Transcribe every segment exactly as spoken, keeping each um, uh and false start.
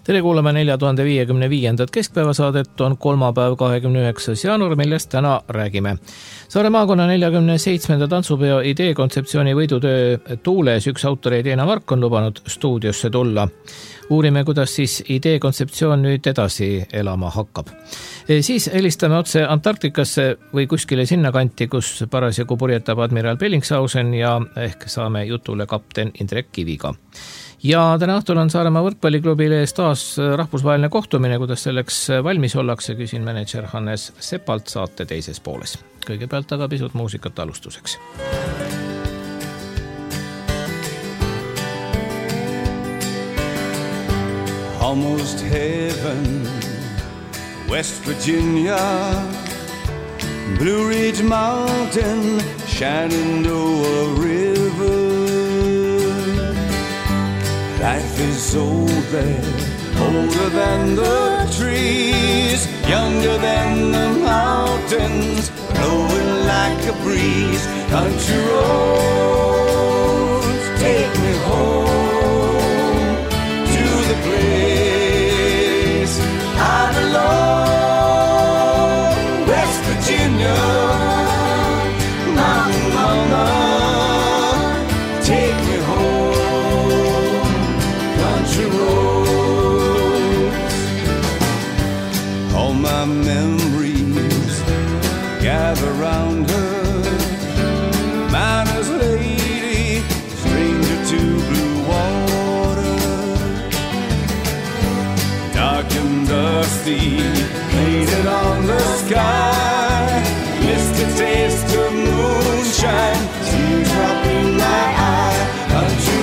Tere kuulame nelja tuhande viiekümne viiendat keskpäevasaadet, on kolmapäev kahekümne üheksas jaanuar, millest täna räägime. Saare maakonna neljakümne seitsmenda tantsupeo idee kontseptsiooni võidutöö tuules üks autoreid Eena Mark on lubanud stuudiosse tulla. Uurime, kuidas siis idee kontseptsioon nüüd edasi elama hakkab. Siis helistame otse Antarktikasse või kuskile sinna kanti, kus parasjagu purjetab admiral Bellingshausen ja ehk saame jutule kapten Indrek Kiviga. Ja täna õhtul on Saaremaa võrkpalliklubil ees taas rahvusvaheline kohtumine, kuidas selleks valmis ollakse, küsin manager Hannes Sepalt saate teises pooles. Kõigepealt aga pisut muusikat alustuseks. Almost heaven, West Virginia, Blue Ridge Mountain, Shenandoah River. Life is old there, older than the trees, younger than the mountains, blowing like a breeze. Country roads, take me home to the place I belong. West Virginia, Mountain Mama, take me home. Country roads, all my memories gather round her. Miner's lady, stranger to blue water, dark and dusty, painted on the sky, misty taste of moonshine, teardrop in my eye. Country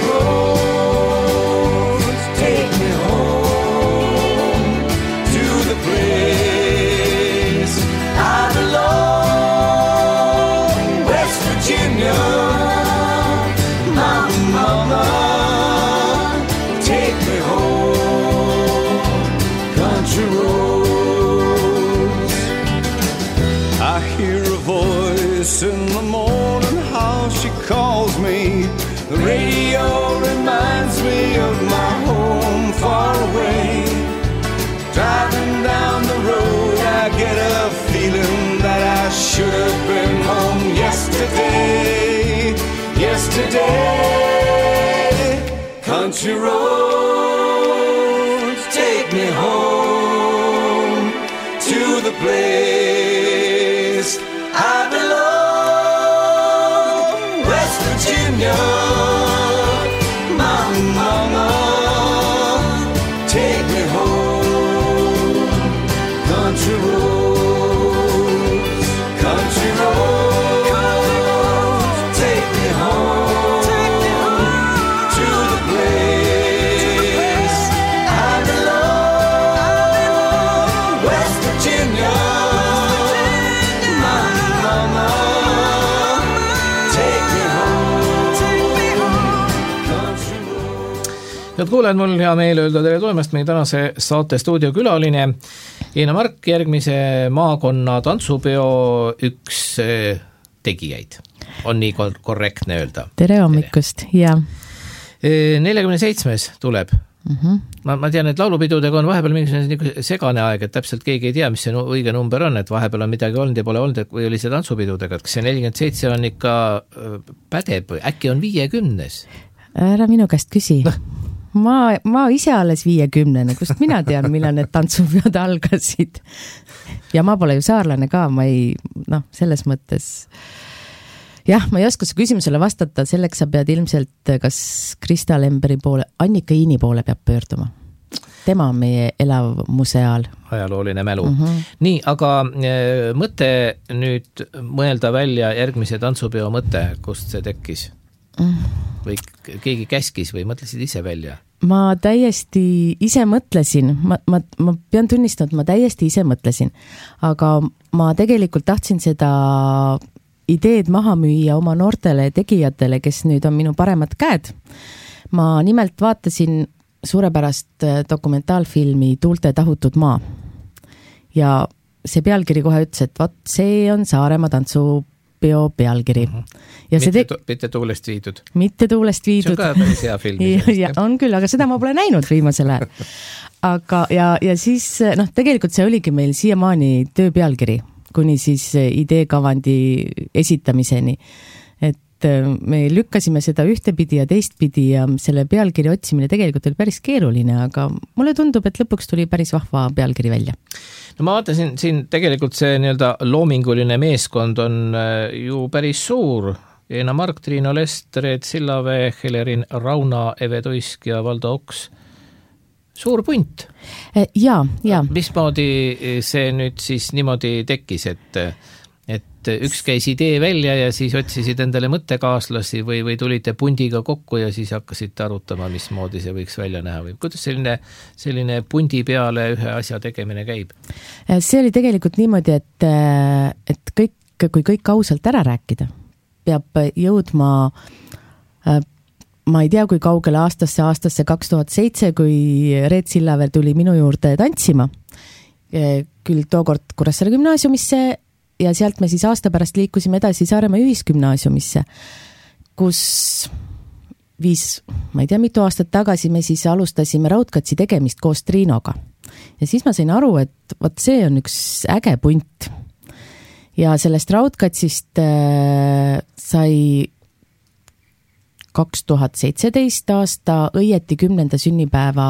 roads, take me home to the place I belong. West Virginia, Mountain Mama, take me home. Country roads, I hear a voice in the morning, how she calls me. The radio reminds me of my home far away. Driving down the road, I get a feeling that I should have been home yesterday. Yesterday, country roads, take me home to the place I belong. West Virginia, Mountain Mama, take me home. Country roads, country roads, take me home, take me home to the place I belong. West Virginia, Mountain Mama, take me home, take me home, country roads. Head kuulajad, mul hea meel öelda tere toimast meie tänase saate stuudiokülaline Eena Mark, järgmise maakonna tantsupeo üks tegijaid. On nii korrektne öelda? Tere hommikust, ja. neljakümne seitsmes tuleb. Mm-hmm. Ma, ma tean, et laulupidudega on vahepeal mingisugune segane aeg, et täpselt keegi ei tea, mis see õige number on, et vahepeal on midagi olnud ja pole olnud, või oli see tantsupidudega, et kas see nelikümmend seitse on ikka pädeb või äkki on viiekümnes? Ära minu käest küsi. Ma, ma ise alles viiekümnene, kust mina tean, millal need tantsupeod algasid. Ja ma pole ju saarlane ka, ma ei, noh, selles mõttes... Jah, ma ei oska su küsimusele vastata, selleks sa pead ilmselt kas Krista Lemberi poole, Annika Iini poole peab pöörduma. Tema on meie elav museaal. Ajalooline mälu. Mm-hmm. Nii, aga mõte nüüd mõelda välja järgmise tantsupeo mõte, kust see tekkis? Mm. Või keegi käskis või mõtlesid ise välja? Ma täiesti ise mõtlesin, ma, ma, ma pean tunnistama, et ma täiesti ise mõtlesin, aga ma tegelikult tahtsin seda ideed maha müüa oma noortele tegijatele, kes nüüd on minu paremad käed. Ma nimelt vaatasin suurepärast dokumentaalfilmi Tuulte tahutud maa ja see pealkiri kohe ütles, et vaat see on Saaremaa tantsupeo pealkiri. Uh-huh. Ja mitte, te... tu- mitte tuulest viidud. Mitte tuulest viidud. See on ka päris hea film. ja, ja, on küll, aga seda ma pole näinud viimasel ajal. aga ja, ja siis noh, tegelikult see oligi meil siiamaani töö pealkiri, kuni siis ideekavandi esitamiseni. Et me lükkasime seda ühtepidi ja teistpidi ja selle pealkiri otsimine tegelikult oli päris keeruline, aga mulle tundub, et lõpuks tuli päris vahva pealkiri välja. No ma vaatasin, siin tegelikult see nii-öelda loominguline meeskond on ju päris suur. Eena Mark, Triino Lest, Reet Sillave, Helerin Rauna, Eve Tuisk ja Valdo Oks. Suur punt. Ja, ja. Mismoodi see nüüd siis niimoodi tekkis, et et üks käis idee välja ja siis otsisid endale mõttekaaslasi või, või tulite pundiga kokku ja siis hakkasite arutama, mismoodi see võiks välja näha või kuidas selline, selline pundi peale ühe asja tegemine käib? See oli tegelikult niimoodi, et, et kõik, kui kõik ausalt ära rääkida, peab jõudma, ma ei tea, kui kaugele aastasse, aastasse kaks tuhat seitse, kui Reet Sillaver tuli minu juurde tantsima, küll tookord Kuressaare gümnaasiumisse, ja sealt me siis aasta pärast liikusime edasi Saaremaa ühisgümnaasiumisse, kus viis, ma ei tea, mitu aastat tagasi me siis alustasime raudkatsi tegemist koos Triinoga. Ja siis ma sain aru, et võt see on üks äge punt. Ja sellest raudkatsist äh, sai kaks tuhat seitseteist aasta õieti kümnenda sünnipäeva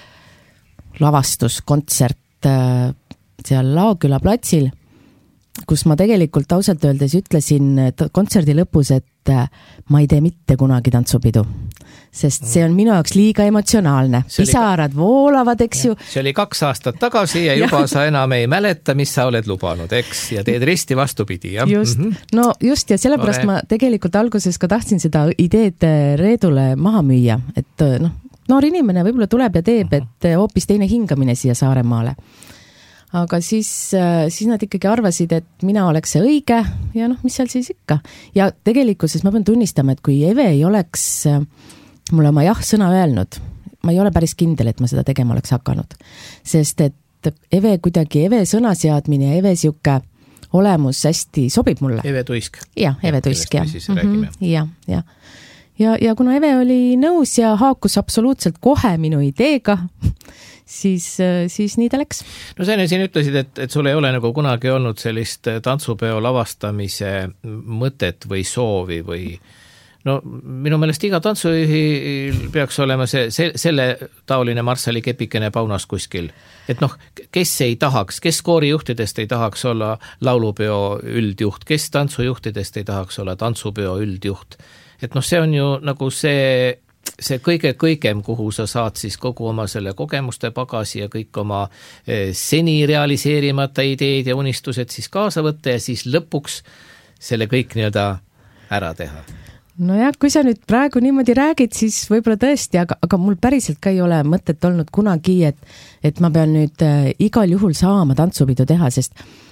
lavastus, kontsert äh, seal Laoküla platsil, kus ma tegelikult ausalt öeldes ütlesin kontserdi lõpus, et ma ei tee mitte kunagi tantsupidu, sest see on minu jaoks liiga emotsionaalne. Pisarad ka... voolavad, eks ju. See oli kaks aastat tagasi ja juba ja. Sa enam ei mäleta, mis sa oled lubanud, eks, ja teed risti vastupidi. Ja? Just, mm-hmm. no just ja sellepärast Ole. Ma tegelikult alguses ka tahtsin seda ideed Reedule maha müüa, et noh, noor inimene võib-olla tuleb ja teeb, et hoopis teine hingamine siia Saaremaale. Aga siis, siis nad ikkagi arvasid, et mina oleks see õige ja noh, mis seal siis ikka. Ja tegelikkuses ma pean tunnistama, et kui Eve ei oleks mulle oma jah sõna öelnud, ma ei ole päris kindel, et ma seda tegema oleks hakanud. Sest et Eve kuidagi, Eve sõnaseadmine ja Eve siuke olemus hästi sobib mulle. Eve Tuisk. Ja, Eve Tuisk, ja. Mm-hmm, ja, ja. Ja, ja kuna Eve oli nõus ja haakus absoluutselt kohe minu ideega, siis, siis nii ta läks. No sa enne siin ütlesid, et, et sul ei ole nagu kunagi olnud sellist tantsupeo lavastamise mõtet või soovi või no minu meelest iga tantsujuhi peaks olema see, see, selle taoline Marssali kepikene paunas kuskil. Et noh, kes ei tahaks, kes koorijuhtidest ei tahaks olla laulupeo üldjuht, kes tantsujuhtidest ei tahaks olla tantsupeo üldjuht. Et noh, see on ju nagu see, see kõige kõigem, kuhu sa saad siis kogu oma selle kogemuste pagasi ja kõik oma seni realiseerimata ideed ja unistused siis kaasa võtta ja siis lõpuks selle kõik nii-öelda ära teha. No jah, kui sa nüüd praegu niimoodi räägid, siis võib-olla tõesti, aga, aga mul päriselt ka ei ole mõtet olnud kunagi, et, et ma pean nüüd äh, igal juhul saama tantsupidu teha, sest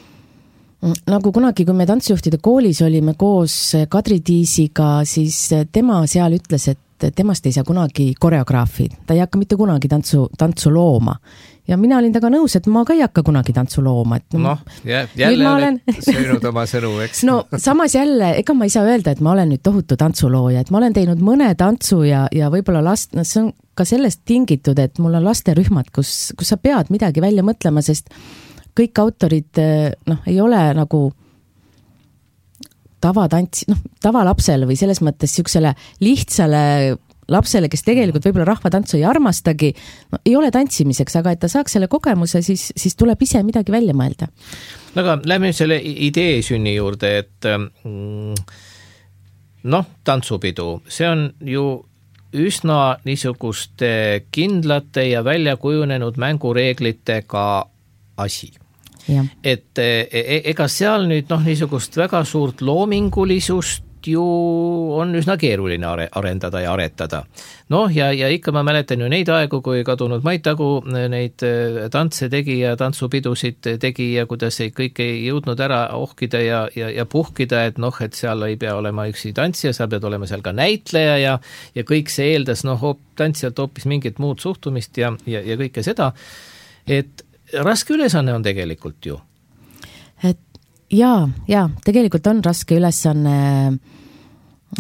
nagu kunagi, kui me tantsujuhtide koolis olime koos Kadri Tiisiga, siis tema seal ütles, et temast ei saa kunagi koreograafi, ta ei hakka mitte kunagi tantsu, tantsu looma. Ja mina olin taga nõus, et ma ka ei hakka kunagi tantsu looma. Et noh, jälle olen söönud oma sõnu, eks? No samas jälle, ega ma ei saa öelda, et ma olen nüüd tohutu tantsulooja, et ma olen teinud mõne tantsu ja, ja võib-olla last, no see on ka sellest tingitud, et mul on lasterühmad, kus, kus sa pead midagi välja mõtlema, sest kõik autorid noh, ei ole nagu tavatants, noh, tavalapsele või selles mõttes siuksele lihtsale lapsele, kes tegelikult võib-olla rahvatantsu ei armastagi, no, ei ole tantsimiseks, aga et ta saaks selle kogemuse, siis, siis tuleb ise midagi välja mõelda. Aga lähme selle idee sünni juurde, et mm, noh, tantsupidu, see on ju üsna niisuguste kindlate ja välja kujunenud mängureeglitega asi. Ja. Et ega seal nüüd noh, niisugust väga suurt loomingulisust ju on üsna keeruline arendada ja aretada. Noh, ja, ja ikka ma mäletan ju neid aegu, kui kadunud Maitagu neid tantse tegi ja tantsupidusid tegi ja kuidas ei kõik ei jõudnud ära ohkida ja, ja, ja puhkida, et noh, et seal ei pea olema üksi tantsija, sa pead olema seal ka näitleja ja, ja kõik see eeldas noh, hoop, tantsijalt hoopis mingit muud suhtumist ja, ja, ja kõike seda, et raske ülesanne on tegelikult ju. Et jaa, jaa, tegelikult on raske ülesanne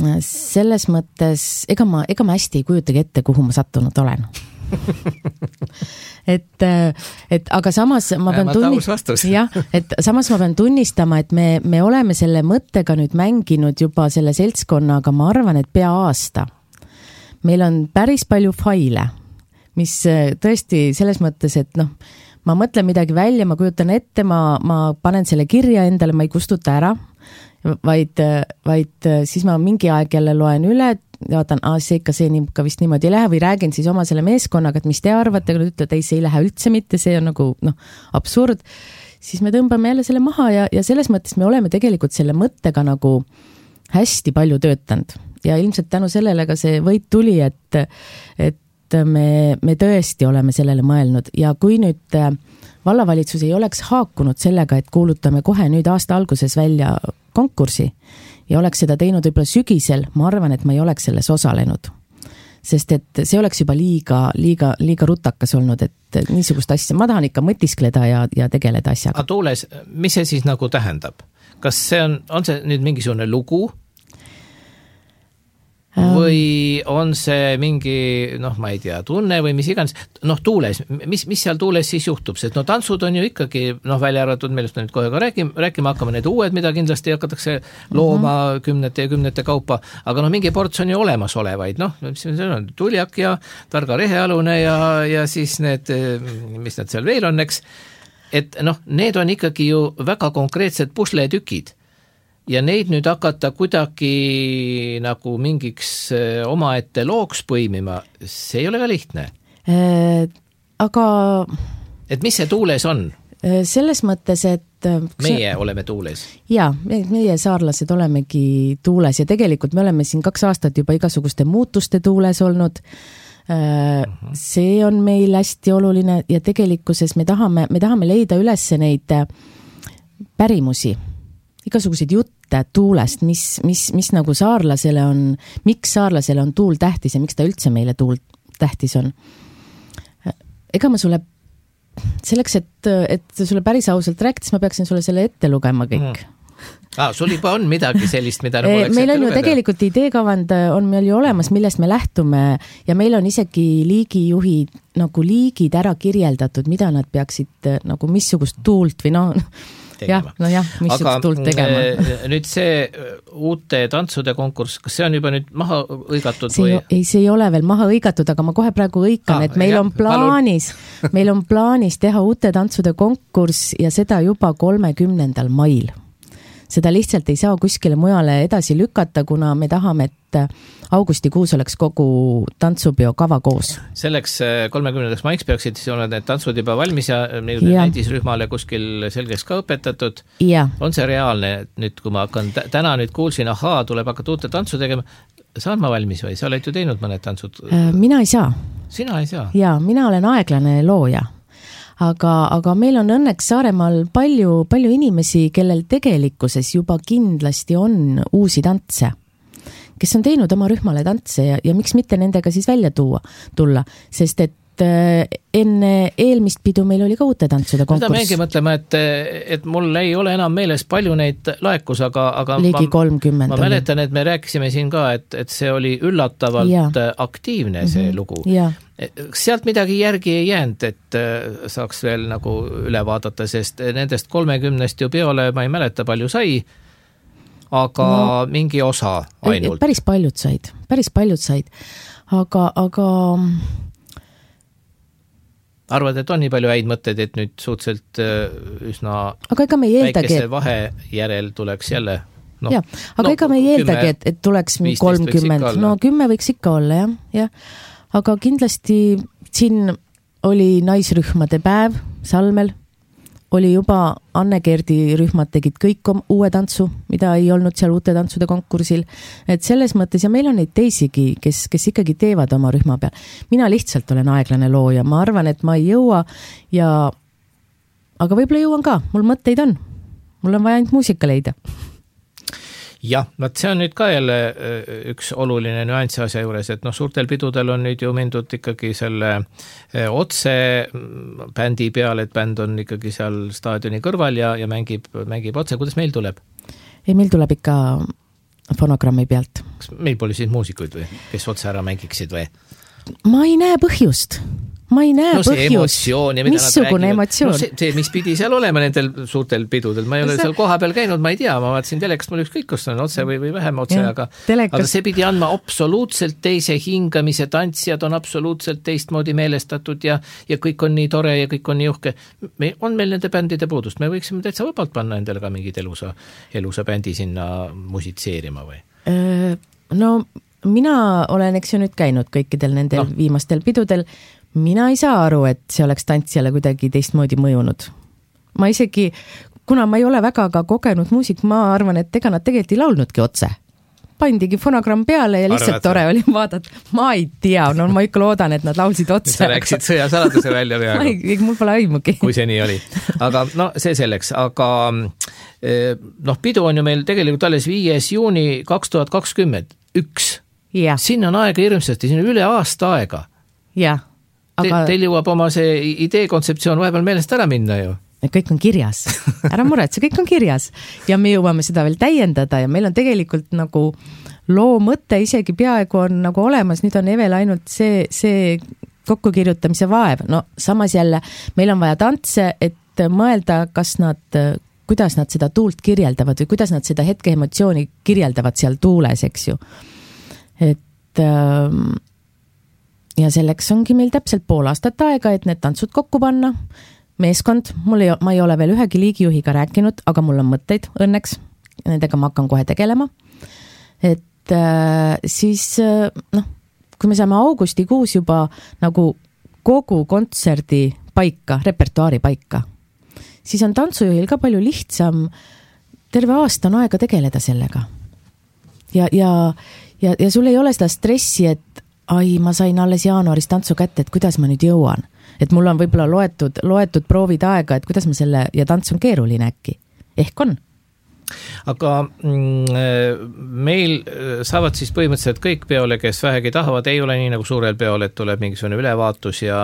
selles mõttes, ega ma, ega ma hästi ei kujutagi ette, kuhu ma sattunud olen. et, et aga samas ma pean tunnistama, jah, et samas ma pean tunnistama, et me, me oleme selle mõttega nüüd mänginud juba selle seltskonnaga, ma arvan, et pea aasta. Meil on päris palju faile, mis tõesti selles mõttes, et noh, ma mõtlen midagi välja, ma kujutan ette, ma, ma panen selle kirja endale, ma ei kustuta ära, vaid, vaid siis ma mingi aeg jälle loen üle, vaatan, aa, see ikka, see nii, ka vist niimoodi ei lähe või räägin siis oma selle meeskonnaga, et mis te arvate, kui nad ütlevad, ei, see ei lähe üldse mitte, see on nagu noh, absurd, siis me tõmbame jälle selle maha ja, ja selles mõttes me oleme tegelikult selle mõttega nagu hästi palju töötanud ja ilmselt tänu sellele ka see võit tuli, et, et me, me tõesti oleme sellele mõelnud ja kui nüüd vallavalitsus ei oleks haakunud sellega, et kuulutame kohe nüüd aasta alguses välja konkursi ja oleks seda teinud võib-olla sügisel, ma arvan, et ma ei oleks selles osalenud. Sest et see oleks juba liiga, liiga, liiga rutakas olnud, et niisugust asja, ma tahan ikka mõtiskleda ja, ja tegeleda asjaga. Aga Tuules, mis see siis nagu tähendab? Kas see on, on see nüüd mingisugune lugu? Või on see mingi, noh, ma ei tea, tunne või mis iganes, noh, Tuules, mis, mis seal Tuules siis juhtub, sest no tantsud on ju ikkagi, noh, välja arvatud, millest me nüüd kohe ka räägime, rääkima hakkame need uued, mida kindlasti hakatakse looma mm-hmm. kümnete ja kümnete kaupa, aga noh, mingi ports on ju olemasolevaid, noh, mis see on, Tuljak ja Targa Rehealune ja, ja siis need, mis need seal veel on, eks, et noh, need on ikkagi ju väga konkreetsed pusletükid. Ja neid nüüd hakata kuidagi nagu mingiks omaette looks põimima, see ei ole ka lihtne. Äh, aga... Et mis see Tuules on? Selles mõttes, et... Meie see... oleme Tuules. Jaa, meie saarlased olemegi Tuules ja tegelikult me oleme siin kaks aastat juba igasuguste muutuste Tuules olnud. Uh-huh. See on meil hästi oluline ja tegelikkuses me tahame, me tahame leida üles neid pärimusi. Igasuguseid jutte Tuulest, mis, mis, mis nagu saarlasele on, miks saarlasele on tuul tähtis ja miks ta üldse meile tuul tähtis on. Ega ma sulle, selleks, et, et sulle päris ausalt rääkides, ma peaksin sulle selle ette lugema kõik. Mm. Ah, sul juba on midagi sellist, mida nagu oleks meil ette on ju lugeda? Tegelikult ideekavand on meil ju olemas, millest me lähtume ja meil on isegi liigijuhid, nagu liigid ära kirjeldatud, mida nad peaksid nagu missugust tuult või no... Jah, no jah, mis aga tuult tegema. Nüüd see uute tantsude konkurss, kas see on juba nüüd maha õigatud? See, või? Ei, see ei ole veel maha õigatud, aga ma kohe praegu õikan, ah, et meil jah, on plaanis, meil on plaanis teha uute tantsude konkurss ja seda juba kolmekümnendal mail. Seda lihtsalt ei saa kuskile mujale edasi lükata, kuna me tahame, et augustikuus oleks kogu tantsupeo kava koos. Selleks kolmekümnendaks maiks peaksid siis olla need tantsud juba valmis ja näidisrühmale kuskil selgeks ka õpetatud. Ja. On see reaalne, nüüd kui ma hakkan, täna nüüd kuulsin, ahaa, tuleb hakata uute tantsu tegema, saan ma valmis või? Sa oled ju teinud mõned tantsud? Mina ei saa. Sina ei saa? Ja, mina olen aeglane looja. Aga, aga meil on õnneks Saaremaal palju, palju inimesi, kellel tegelikkuses juba kindlasti on uusi tantse, kes on teinud oma rühmale tantse ja, ja miks mitte nendega siis välja tuua, tulla, sest et enne eelmist pidu meil oli ka uute tantsude konkurss. Mida megi mõtlema, et, et mul ei ole enam meeles palju neid laekus, aga, aga ligi kolmkümmend ma, ma mäletan, et me rääkisime siin ka, et, et see oli üllatavalt ja. aktiivne see mm-hmm. lugu. Ja. Sealt midagi järgi ei jäänud, et saaks veel nagu üle vaadata, sest nendest kolmekümnest ju peole ma ei mäleta palju sai, aga no, mingi osa ainult. Päris paljud said, päris paljud said, aga, aga arvad, et on nii palju häid mõtteid, et nüüd suhteliselt üsna aga ega me ei eeldagi, väikese vahe järel tuleks jälle no, ja, aga no, ega me ei eeldagi, et, et tuleks kolmkümmend, no kümme võiks ikka olla, jah, jah. Aga kindlasti siin oli naisrühmade päev Salmel, oli juba Anne Kerdi rühmad tegid kõik uue tantsu, mida ei olnud seal uute tantsude konkursil, et selles mõttes ja meil on neid teisigi, kes, kes ikkagi teevad oma rühma peal. Mina lihtsalt olen aeglane looja, ma arvan, et ma ei jõua ja aga võib-olla jõuan ka, mul mõtteid on, mul on vaja ainult muusika leida. Jah, vaat see on nüüd ka jälle üks oluline nüansi asja juures, et noh, suurtel pidudel on nüüd ju mindud ikkagi selle otse bändi peale, et bänd on ikkagi seal staadioni kõrval ja, ja mängib, mängib otse. Kuidas meil tuleb? Ei, meil tuleb ikka fonogrammi pealt. Kas meil pole siis muusikuid või, kes otse ära mängiksid või? Ma ei näe põhjust. ma ei näe no, põhjust, missugune emotsioon. No see, see, mis pidi seal olema nendel suurtel pidudel, ma ei ole see... seal koha peal käinud, ma ei tea, ma vaatasin telekast, mul ükskõik, kus on otse või, või vähem otse, ja, aga, telekas... aga see pidi andma absoluutselt teise hingamise, tantsijad on absoluutselt teistmoodi meelestatud ja, ja kõik on nii tore ja kõik on nii uhke. Me, on meil nende bändide puudust, me võiksime täitsa vabalt panna endale ka mingid elusa, elusa bändi sinna musitseerima või? No mina olen, eks ju nüüd käinud kõikidel nendel no. viimastel pidudel. Mina ei saa aru, et see oleks tantsijale kuidagi teistmoodi mõjunud. Ma isegi, kuna ma ei ole väga ka kogenud muusik, ma arvan, et ega nad tegelikult ei laulnudki otse. Pandigi fonogramm peale ja lihtsalt Arvad, tore oli vaadata. Ma ei tea, no ma ikka loodan, et nad laulsid otse. Sa rääksid sõjasaladuse välja peaaegu. Ei, mul pole aimugi. Kui see nii oli. Aga no see selleks, aga noh, pidu on ju meil tegelikult alles viies juuni kaks tuhat kakskümmend üks. Ja. Siin on aega hirmsasti, siin on üle aasta aega. Jah. Aga... Te, teil jõuab oma see idee kontseptsioon vahepeal meelest ära minna ju. Kõik on kirjas. Ära muretse, kõik on kirjas. Ja me jõuame seda veel täiendada ja meil on tegelikult nagu loo mõte isegi peaaegu on nagu olemas. Nüüd on Evel ainult see, see kokkukirjutamise vaev. No samas jälle, meil on vaja tantse, et mõelda, kas nad, kuidas nad seda tuult kirjeldavad või kuidas nad seda hetke emotsiooni kirjeldavad seal tuules, eks ju. Et... Ähm, ja selleks ongi meil täpselt pool aastat aega, et need tantsud kokku panna. Meeskond, mul ei, ma ei ole veel ühegi liigijuhiga rääkinud, aga mul on mõtteid õnneks. Nendega ma hakkan kohe tegelema. Et äh, siis, äh, noh, kui me saame augustikuus juba nagu kogu kontserdi paika, repertuaari paika, siis on tantsujuhil ka palju lihtsam terve aasta on aega tegeleda sellega. Ja, ja, ja, ja sul ei ole seda stressi, et ai, ma sain alles jaanuaris tantsu kätte, et kuidas ma nüüd jõuan. Et mul on võib-olla loetud, loetud proovid aega, et kuidas ma selle, ja tants on keeruline äkki. Ehk on. Aga mm, meil saavad siis põhimõtteliselt kõik peole, kes vähegi tahavad, ei ole nii nagu suurel peol, et tuleb mingisugune ülevaatus ja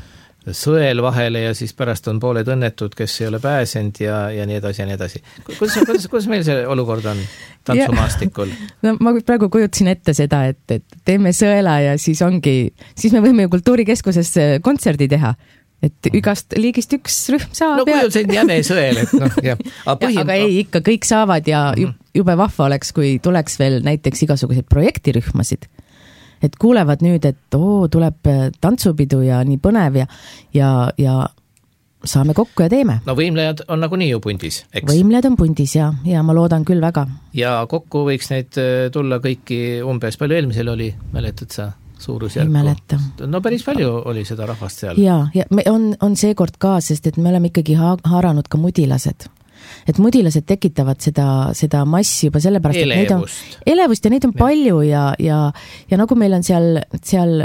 sõel vahele ja siis pärast on pooled õnnetud, kes ei ole pääsenud ja, ja nii edasi ja nii edasi. Kuidas, kuidas, kuidas meil see olukord on tantsumaastikul? No, ma praegu kujutasin ette seda, et, et teeme sõela ja siis ongi, siis me võime ju kultuurikeskuses kontserdi teha. Et igast liigist üks rühm saab. No kui on see jäme sõel, et noh, jah. Aga, põhim... ja, aga ei, ikka kõik saavad ja jube vahva oleks, kui tuleks veel näiteks igasuguseid projektirühmasid. Et kuulevad nüüd, et oo, tuleb tantsupidu ja nii põnev ja, ja, ja saame kokku ja teeme. No võimlejad on nagu nii ju pundis, eks? Võimlejad on pundis ja, ja ma loodan küll väga. Ja kokku võiks neid tulla kõiki umbes, palju eelmisel oli, mäletad sa suurusjärku? Ei mäleta. No päris palju oli seda rahvast seal. Ja, ja me on, on seekord ka, sest et me oleme ikkagi ha- haaranud ka mudilased. Et mudilased tekitavad seda, seda massi juba sellepärast, et neid on elevust ja neid on ja. palju ja, ja, ja nagu meil on seal, seal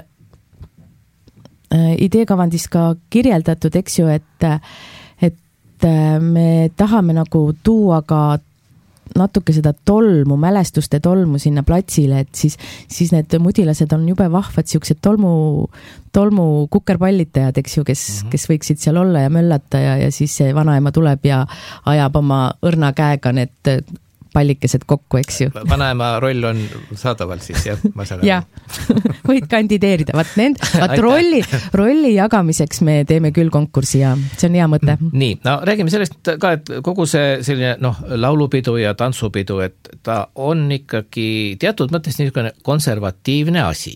äh, ideekavandis ka kirjeldatud, eks ju, et, et äh, me tahame nagu tuua ka natuke seda tolmu, mälestuste tolmu sinna platsile, et siis, siis need mudilased on jube vahvad, siuksed tolmu, tolmu kukerpallitajad, eks ju, kes, mm-hmm. kes võiksid seal olla ja möllata ja, ja siis see vanaema tuleb ja ajab oma õrna käega need pallikesed kokku, eks ju. Vanaema roll on saadaval siis, jah, ma saan aru. Jah, võid kandideerida. Vaat nend, vaat rolli, rolli jagamiseks me teeme küll konkursi ja see on hea mõte. Nii, no räägime sellest ka, et kogu see selline, noh, laulupidu ja tantsupidu, et ta on ikkagi teatud mõttes niisugune konservatiivne asi.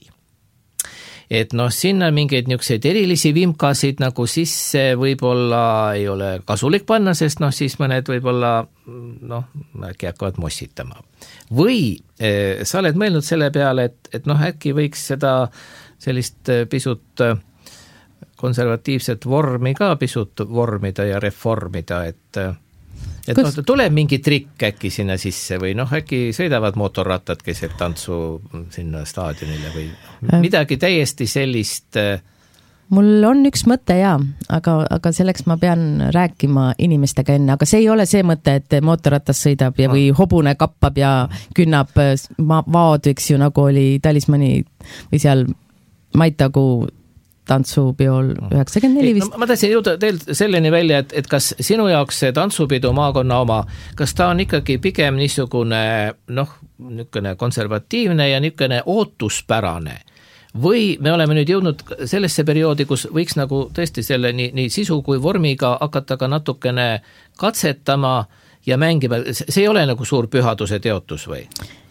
Et noh, sinna mingeid niisuguseid erilisi vimkasid nagu sisse võib-olla ei ole kasulik panna, sest noh, siis mõned võib-olla noh, äkki hakkavad mossitama. Või eh, sa oled mõelnud selle peale, et, et noh, äkki võiks seda sellist pisut konservatiivset vormi ka pisut vormida ja reformida, et et Kus... noh, tuleb mingi trikk äkki sinna sisse või noh, äkki sõidavad mootorrattad keset tantsu sinna staadionile või midagi täiesti sellist. Mul on üks mõte jaa, aga, aga selleks ma pean rääkima inimestega enne, aga see ei ole see mõte, et mootorratas sõidab ja või hobune kappab ja künnab vaod, eks ju, nagu oli talismani või seal Maitagu tantsupeol üheksakümmend neli vist. No, ma tahtsin jõuda teil selleni välja, et, et kas sinu jaoks see tantsupidu maakonna oma, kas ta on ikkagi pigem niisugune noh, niisugune konservatiivne ja niisugune ootuspärane või me oleme nüüd jõudnud sellesse perioodi, kus võiks nagu tõesti selle nii, nii sisu kui vormiga hakata ka natukene katsetama ja mängima, see ei ole nagu suur pühaduse teotus või?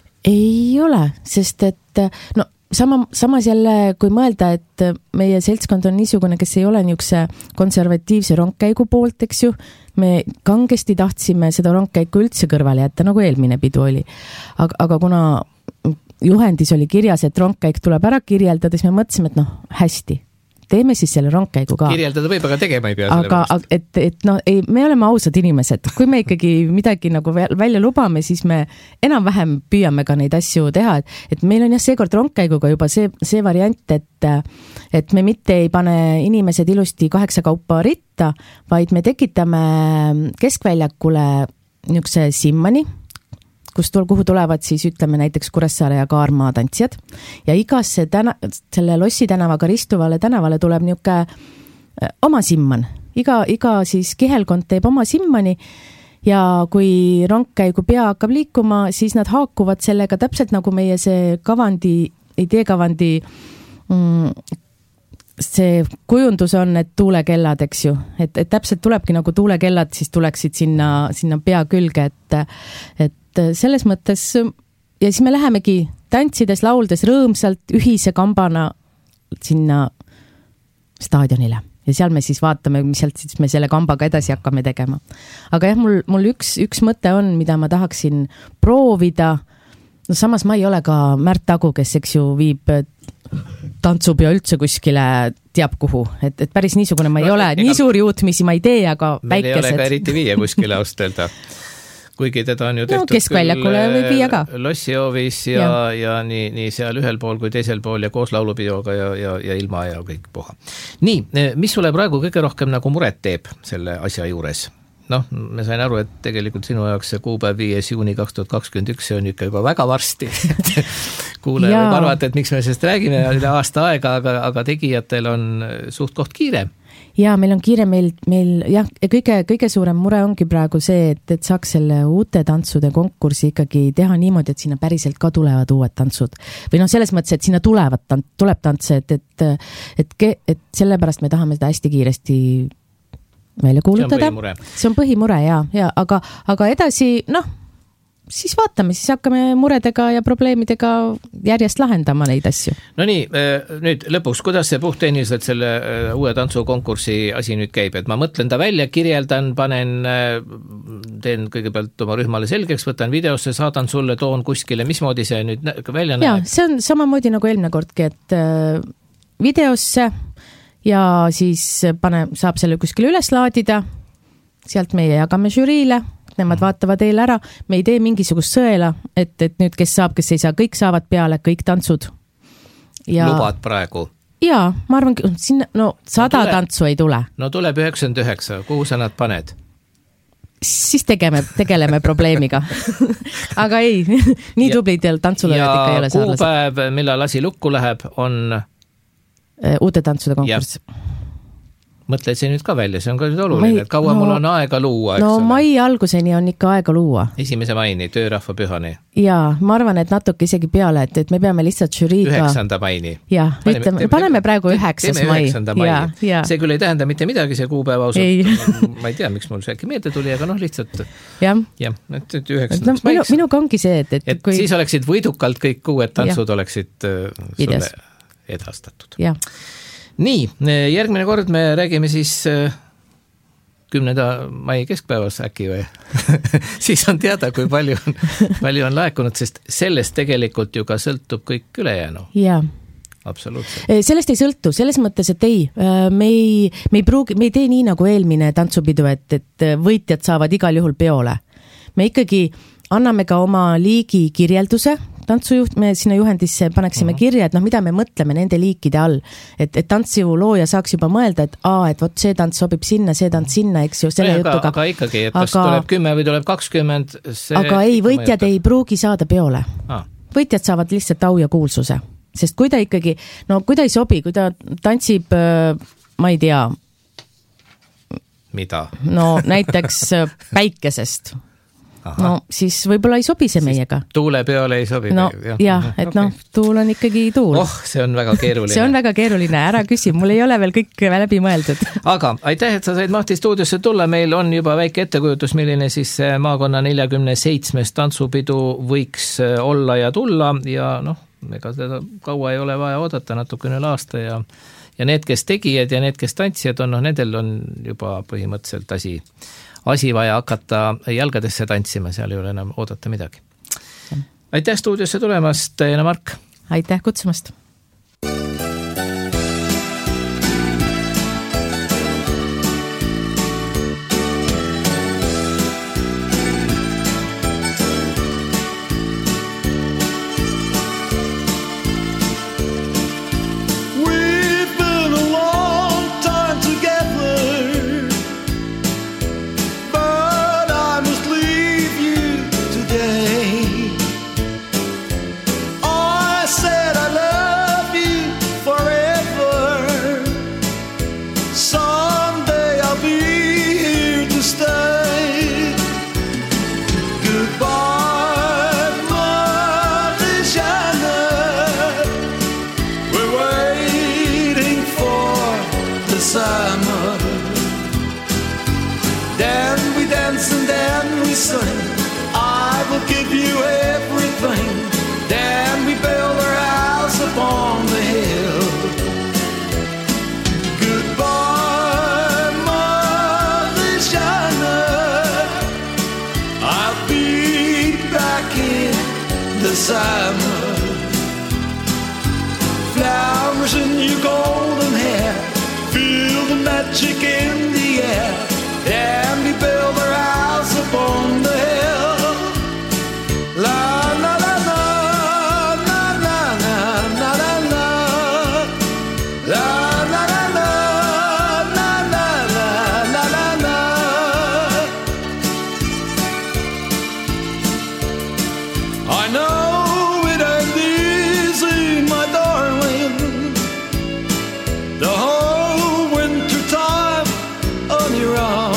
Ei ole, sest et no sama, samas jälle, kui mõelda, et meie seltskond on niisugune, kes ei ole niisuguse konservatiivse rongkäigu poolt, eks ju, me kangesti tahtsime seda rongkäiku üldse kõrvale jätta, nagu eelmine pidu oli. Aga, aga kuna juhendis oli kirjas, et rongkäik tuleb ära kirjeldada, siis me mõtlesime, et noh, hästi, teeme siis selle rongkäigu ka. Kirjeldada võib, aga tegema ei pea. Aga, et, et no, ei, me oleme ausad inimesed. Kui me ikkagi midagi nagu välja lubame, siis me enam-vähem püüame ka neid asju teha. Et, et meil on jah seekord rongkäiguga juba see, see variant, et, et me mitte ei pane inimesed ilusti kaheksa kaupa ritta, vaid me tekitame keskväljakule niisuguse simmani, kus tul, kuhu tulevad siis ütleme näiteks Kuressaare ja Kaarmaa tantsijad ja igasse täna, selle Lossi tänavaga ristuvale tänavale tuleb niisugune oma simman. Iga, iga siis kihelkond teeb oma simmani ja kui rongkäigu pea hakkab liikuma, siis nad haakuvad sellega täpselt nagu meie see kavandi, ideekavandi mm, see kujundus on, et tuulekellad, eks ju, et, et täpselt tulebki nagu tuulekellad, siis tuleksid sinna, sinna pea külge, et, et selles mõttes ja siis me lähemegi tantsides, lauldes rõõmsalt ühise kambana sinna staadionile ja seal me siis vaatame, mis sealt siis me selle kambaga edasi hakkame tegema. Aga jah, mul, mul üks, üks mõte on, mida ma tahaksin proovida. No samas ma ei ole ka Märt Tagu, kes eks ju viib tantsupeo üldse kuskile teab kuhu, et, et päris niisugune ma ei no, ole, ega, nii suuri uutmisi ma ei tee, aga meil väikesed. Meil ei ole ka eriti viie kuskile austelda. Kuigi teda on ju tehtud no, keskväljakule võib viia ka. Lossihoovis ja, ja. ja nii, nii seal ühel pool kui teisel pool ja koos laulupidoga ja, ja, ja ilma ja kõik puha. Nii, mis sulle praegu kõige rohkem nagu muret teeb selle asja juures? Noh, me sain aru, et tegelikult sinu jaoks see kuupäev viies juuni kaks tuhat kakskümmend üks, see on ikka juba väga varsti. Kuule, võib arvata, et miks me sellest räägime üle aasta aega, aga, aga tegijatel on suht koht kiire. Ja meil on kiire, meil, meil jah, kõige, kõige suurem mure ongi praegu see, et, et saaks selle uute tantsude konkursi ikkagi teha niimoodi, et sinna päriselt ka tulevad uued tantsud. Või noh, selles mõttes, et sinna tulevad, tuleb tantse, et, et, et, et, et sellepärast me tahame seda hästi kiiresti välja kuulutada. See on põhimure. See on põhimure, ja, ja aga, aga edasi, noh, siis vaatame, siis hakkame muredega ja probleemidega järjest lahendama neid asju. No nii, nüüd lõpuks, kuidas see puhttehniliselt selle uue tantsukonkursi asi nüüd käib, et ma mõtlen ta välja, kirjeldan, panen, teen kõigepealt oma rühmale selgeks, võtan videosse, saadan sulle, toon kuskile, mismoodi see nüüd välja näeb? Jaa, see on samamoodi nagu eelmine kordki, et videosse ja siis pane, saab selle kuskile üles laadida, sealt meie jagame žüriile, nemad vaatavad eile ära, me ei tee mingisugust sõela, et, et nüüd kes saab, kes ei saa, kõik saavad peale, kõik tantsud. Ja, lubad praegu? Jaa, ma arvan, sinna, no sada no tule, tantsu ei tule. No tuleb üheksakümmend üheksa, kuhu sa nad paned? Siis tegeme, tegeleme probleemiga. Aga ei, nii tublid tantsulööjad ikka ei ole saarlased. Ja kuupäev, millal asi lukku läheb, on uute tantsude konkurss. Mõtled see nüüd ka välja, see on ka nüüd oluline, et kaua no, mul on aega luua, eks no, ole? No mai alguseni on ikka aega luua. Esimese maini, töörahva pühani. Jaa, ma arvan, et natuke isegi peale, et, et me peame lihtsalt žüriiga... Üheksanda maini. Jaa, paneme, ütleme, paneme praegu üheksas mai. mai. Ja, ja. See küll ei tähenda mitte midagi, see kuupäev ausalt. Ma ei tea, miks mul see äkki meelde tuli, aga noh, lihtsalt... Jah, ja, et, et üheksandaks no, maiks. Minuga ongi see, et... Et, et kui... siis oleksid võidukalt kõik uued tantsud ja. Oleksid uh, sulle edastatud. Jah. Nii, järgmine kord me räägime siis kümnenda mai keskpäevas äkki või? Siis on teada, kui palju on, palju on laekunud, sest sellest tegelikult ju ka sõltub kõik ülejäänu. Jaa. Absoluutselt. Sellest ei sõltu, selles mõttes, et ei, me ei, me ei pruugi, me ei tee nii nagu eelmine tantsupidu, et, et võitjad saavad igal juhul peole. Me ikkagi anname ka oma liigi kirjelduse, tantsujuht, me sinna juhendisse paneksime kirja, et noh, mida me mõtleme nende liikide all, et, et tantsu looja saaks juba mõelda, et aa, et võt see tants sobib sinna, see tants sinna, eks ju, selle aga, jutuga. Aga ikkagi, et kas aga, tuleb kümme või tuleb kakskümmend, see... Aga ei, võitjad ei pruugi saada peole. Ah. Võitjad saavad lihtsalt au ja kuulsuse, sest kui ta ikkagi, no kui ta ei sobi, kui ta tantsib, ma ei tea... Mida? No näiteks päikesest. Aha. No siis võib-olla ei sobi see siis meiega. Tuule peale ei sobi. No jah, jah et okay. noh, tuul on ikkagi tuul. Oh, see on väga keeruline. see on väga keeruline, ära küsi, mul ei ole veel kõik läbi mõeldud. Aga aitäh, et sa said Mahti stuudiosse tulla, meil on juba väike ettekujutus, milline siis maakonna neljakümne seitsmes tantsupidu võiks olla ja tulla ja noh, ega seda kaua ei ole vaja oodata, natukene üle aasta ja, ja need, kes tegijad ja need, kes tantsijad on, noh, nendel on juba põhimõtteliselt asi asi vaja hakata jalgadesse tantsima, seal ei ole enam oodata midagi. Aitäh stuudiosse tulemast, Jana Mark! Aitäh kutsumast! I will give you everything. Then we build our house upon the hill. Goodbye, Mother China. I'll be back in the summer. Flowers in your golden hair, feel the magic in the air. Then we build our house upon the hill. La la la la, la la la la la la, la la la la, la la la la la la. I know it ain't easy, my darling, the whole winter time on your own.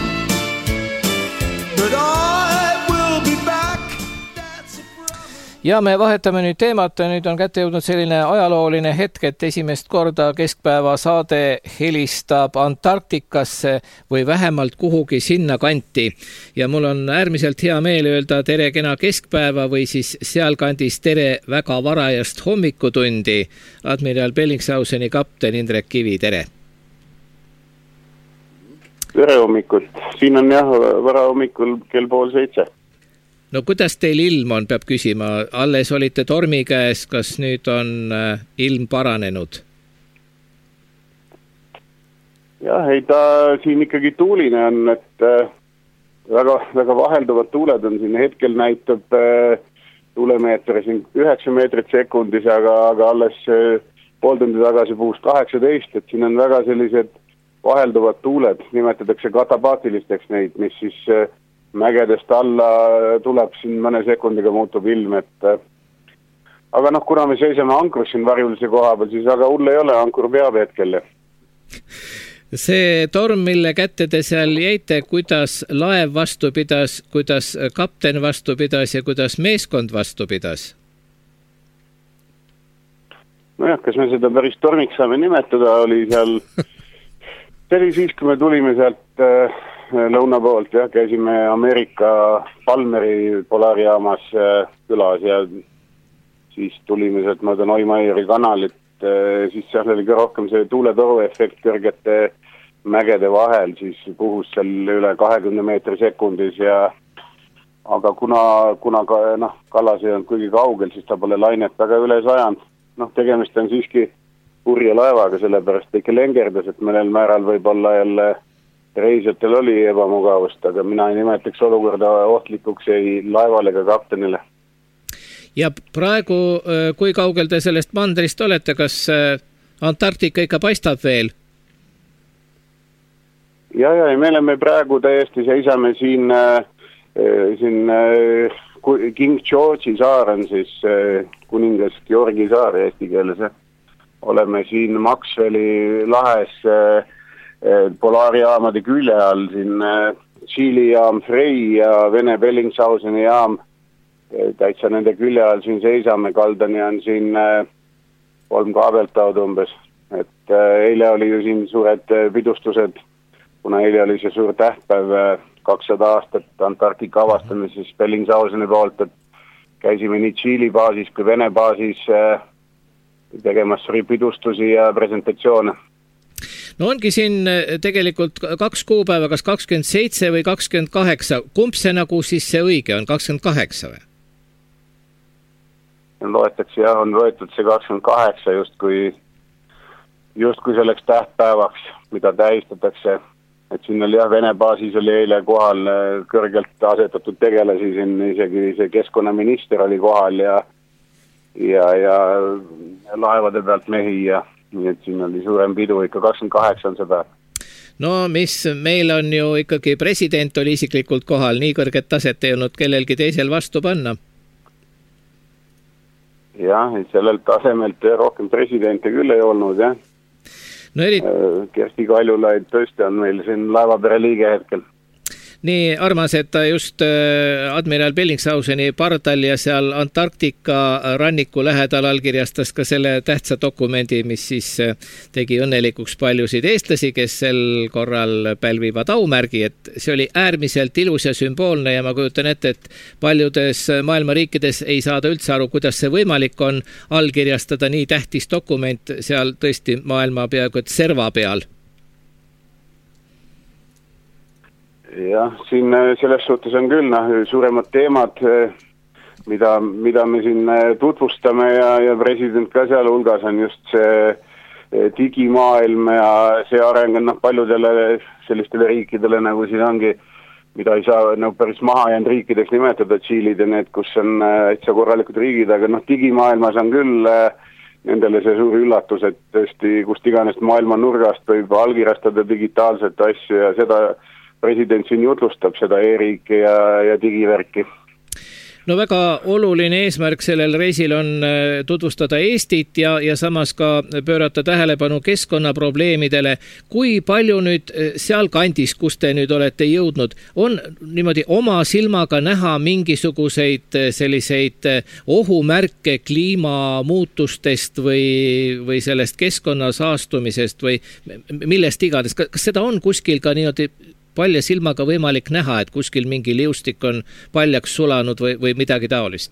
Ja me vahetame nüüd teemat, nüüd on kätte jõudnud selline ajalooline hetk, et esimest korda keskpäeva saade helistab Antarktikasse või vähemalt kuhugi sinna kanti. Ja mul on äärmiselt hea meel öelda tere kena keskpäeva või siis sealkandis tere väga varajast hommikutundi. Admiral Bellingshauseni kapten Indrek Kivi, tere! Tere hommikul! Siin on jah, vara hommikul kell pool seitse. No kuidas teil ilm on, peab küsima, alles olite tormi käes, kas nüüd on ilm paranenud? Jah, ei ta siin ikkagi tuuline on, et väga, väga vahelduvad tuuled on siin, hetkel näitab tuulemeetri siin üheksa meetrit sekundis, aga, aga alles pool tundi tagasi puus kaheksateist, et siin on väga sellised vahelduvad tuuled, nimetatakse katapaatilisteks neid, mis siis mägedest alla tuleb siin mõne sekundiga muutub ilm, et aga noh, kuna me seisame ankrus siin varjulise koha peal, siis väga hull ei ole, ankur peab hetkel. See torm, mille kätte te seal jäite, kuidas laev vastu pidas, kuidas kapten vastu pidas ja kuidas meeskond vastu pidas? Nojah, kas me seda päris tormiks saame nimetada, oli seal, see oli siis, kui me tulime sealt lõuna poolt, jah, käisime Ameerika Palmeri polaarjaamas külas ja siis tulime sealt mööda Neumeieri kanalit, siis seal oli ka rohkem see tuuletoru efekt kõrgete mägede vahel, siis puhus seal üle kahekümne meetri sekundis ja aga kuna, kuna ka, noh, kallas ei olnud kuigi kaugel, siis ta pole lainet väga üle sajand. Noh, tegemist on siiski purje laevaga, sellepärast ikka lengerdas, et mõnel määral võib olla jälle reisijatel oli ebamugavust, aga mina ei nimetaks olukorda ohtlikuks ei laevale ega kaptenile. Ja praegu, kui kaugel te sellest mandrist olete, kas Antarktika ikka paistab veel? Ja, ja, me oleme praegu täiesti seisame siin, siin King George'i saar on siis kuningas Georgi saar eesti keeles. Oleme siin Maxwelli lahes polaarjaamade külje all siin Tšiili jaam Frey ja Vene Bellingshauseni jaam. Täitsa nende külje all siin seisame, Kaldani on siin kolm kaabeltaud umbes. Et eile oli ju siin suured pidustused, kuna eile oli see suur tähtpäev kakssada aastat Antarktika avastamises Bellingshauseni poolt, et käisime nii Tšiili baasis kui Vene baasis tegemas pidustusi ja presentatsioone. No ongi siin tegelikult kaks kuupäeva, kas kakskümmend seitse või kakskümmend kaheksa. Kumb see nagu siis see õige on, kakskümmend kaheksa või? Loetakse jah, on võetud see kakskümmend kaheksa justkui, justkui selleks tähtpäevaks, mida tähistatakse. Et siin oli jah, Vene baasis oli eile kohal kõrgelt asetatud tegelasi, siin isegi see keskkonnaminister oli kohal ja, ja, ja laevade pealt mehi ja nii et siin oli suurem pidu, ikka kakskümmend kaheksa on see päev. No mis, meil on ju ikkagi president oli isiklikult kohal, nii kõrget taset ei olnud kellelgi teisel vastu panna. Jah, sellelt tasemelt rohkem presidente küll ei olnud, jah. No eri... Kersti Kaljulaid tõesti on meil siin laevapere liige hetkel. Nii armas, et ta just admiral Bellingshauseni pardal ja seal Antarktika ranniku lähedal allkirjastas ka selle tähtsa dokumendi, mis siis tegi õnnelikuks paljusid eestlasi, kes sel korral pälvivad aumärgi, et see oli äärmiselt ilus ja sümboolne ja ma kujutan ette, et paljudes maailma riikides ei saada üldse aru, kuidas see võimalik on allkirjastada nii tähtis dokument seal tõesti maailma peaaegu et serva peal. Jah, siin selles suhtes on küll noh, suuremad teemad, mida, mida me siin tutvustame ja, ja president ka seal hulgas on just see digimaailm ja see areng on noh, paljudele sellistele riikidele nagu siin ongi, mida ei saa no, päris maha jäänud riikideks nimetada, Tšiilid ja need, kus on äitsa korralikud riigid, aga noh, digimaailmas on küll nendele see suur üllatus, et tõesti kust iganes maailma nurgast võib allkirjastada digitaalset asju ja seda president siin jutlustab seda e-riiki ja, ja digivärki. No väga oluline eesmärk sellel reisil on tutvustada Eestit ja, ja samas ka pöörata tähelepanu keskkonnaprobleemidele. Kui palju nüüd seal kandis, kus te nüüd olete jõudnud, on niimoodi oma silmaga näha mingisuguseid selliseid ohumärke kliimamuutustest või, või sellest keskkonna saastumisest või millest igades? Kas seda on kuskil ka niimoodi palja silmaga võimalik näha, et kuskil mingi liustik on paljaks sulanud või, või midagi taolist?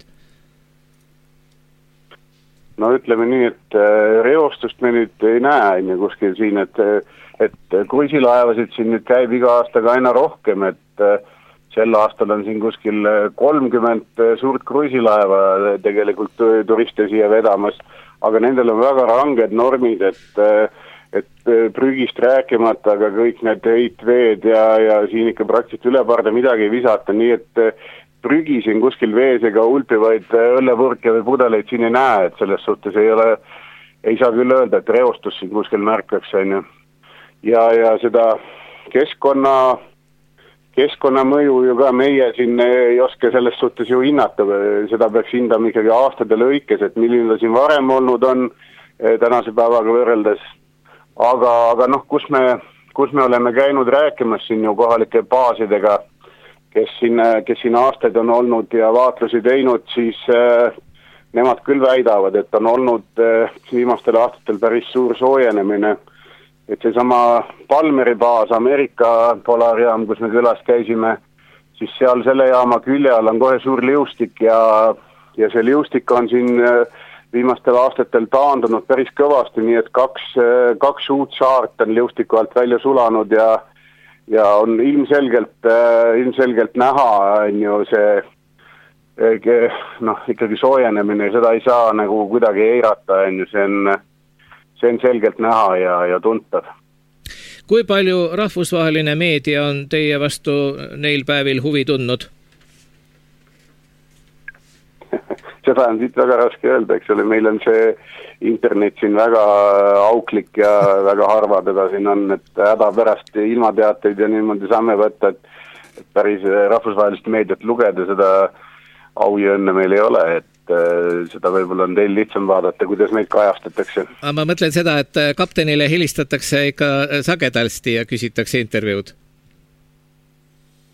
No ütleme nii, et reostust me nüüd ei näe enne kuskil siin, et, et kruiisilaevasid siin nüüd käib iga aastaga aina rohkem, et sel aastal on siin kuskil kolmkümmend suurt kruiisilaeva tegelikult turiste siia vedamas, aga nendel on väga ranged normid, et et prügist rääkimata, aga kõik need heitveed ja, ja siin ikka praktiliselt üle parda midagi ei visata, nii et prügi siin kuskil vees ega ulpivaid õllevõrke või pudeleid siin ei näe, et selles suhtes ei ole, ei saa küll öelda, et reostus siin kuskil märkaks, on ju. Ja, ja seda keskkonna, keskkonna mõju ju ka meie siin ei oska selles suhtes ju hinnata, seda peaks hindama ikkagi aastade lõikes, et milline ta siin varem olnud on tänase päevaga võrreldes. Aga, aga noh, kus me, kus me oleme käinud rääkimas siin ju kohalike baasidega, kes siin, kes siin aastaid on olnud ja vaatlusi teinud, siis äh, nemad küll väidavad, et on olnud äh, viimastel aastatel päris suur soojenemine. Et see sama Palmeri baas, Ameerika polaarjaam, kus me külas käisime, siis seal selle jaama külje all on kohe suur liustik ja, ja see liustik on siin äh, viimastel aastatel taandunud päris kõvasti, nii et kaks, kaks uut saart on liustiku alt välja sulanud ja, ja on ilmselgelt, ilmselgelt näha on ju see noh, ikkagi soojenemine, seda ei saa nagu kuidagi eirata, on ju, see on, see on selgelt näha ja, ja tuntav. Kui palju rahvusvaheline meedia on teie vastu neil päevil huvi tundnud? Seda on siit väga raske öelda, eks ole, meil on see internet siin väga auklik ja väga harva teda siin on, et häda pärast ilmateateid ja niimoodi saame võtta, et, et päris rahvusvahelist meediat lugeda, seda au ja õnne meil ei ole, et seda võib-olla on teil lihtsam vaadata, kuidas meid kajastatakse. Ma mõtlen seda, et kaptenile helistatakse ikka sagedasti ja küsitakse intervjuud.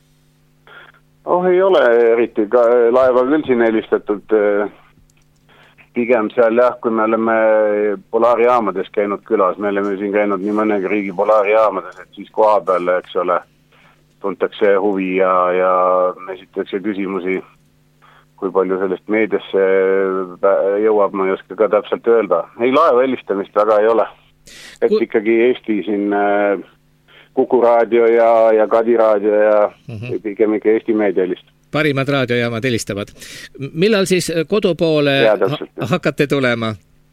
Oh, ei ole eriti ka laeva küll siin helistatud. Pigem seal jah, kui me oleme polaarjaamades käinud külas, me oleme siin käinud nii mõnegi riigi polaarjaamades, et siis koha peal, eks ole, tuntakse huvi ja, ja esitatakse küsimusi, kui palju sellest meediasse jõuab, ma ei oska ka täpselt öelda. Ei, laeva helistamist väga ei ole. Et ikkagi Eesti siin Kuku raadio ja, ja Kadi raadio ja mm-hmm. pigem ikka Eesti meedialist. Parimad raadiojaamad helistavad. Millal siis kodu poole ja, täpselt, ha- hakkate tulema?